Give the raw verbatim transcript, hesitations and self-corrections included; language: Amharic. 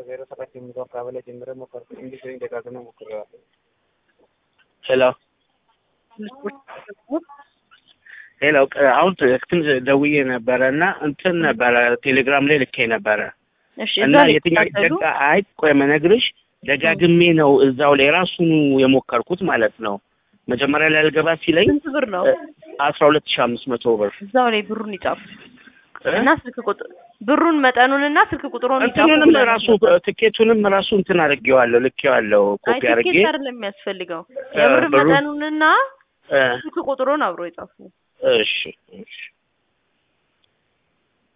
ዜሮ ሰባት የሚለው አካባቢ ጀምረ ሞከርኩ እንዴ ወይ ደጋግመህ ሞክረዋል ሄሎ ሄሎ አሁን ትክክል ደውዬ ነበርና እንትን ነበር ቴሌግራም ላይ ልኬ ነበር እሺ እና የትኛው ደጋ አይ ቆይ መነግርሽ ደጋግሜ ነው እዛው ላይ ራሱን የሞከርኩት ማለት ነው መጀመሪያ ላይ አልገባ ሲለኝ ስንት ብር ነው አስራ ሁለት ሺህ አምስት መቶ ብር እዛው ላይ ብሩን ይጻፍ እና ስልክ ቁጥር ብሩን መጠኑንና ስልክ ቁጥሩን ይጻፍ እንትንም ራሱ ትኬቱንም ራሱ እንትን አድርጌዋለሁ ልኬዋለሁ ኮፒ አድርጌ ትኬት አይደለም የሚያስፈልገው የብር መጠኑንና ስልክ ቁጥሩን አብሮ ይጻፉ እሺ እሺ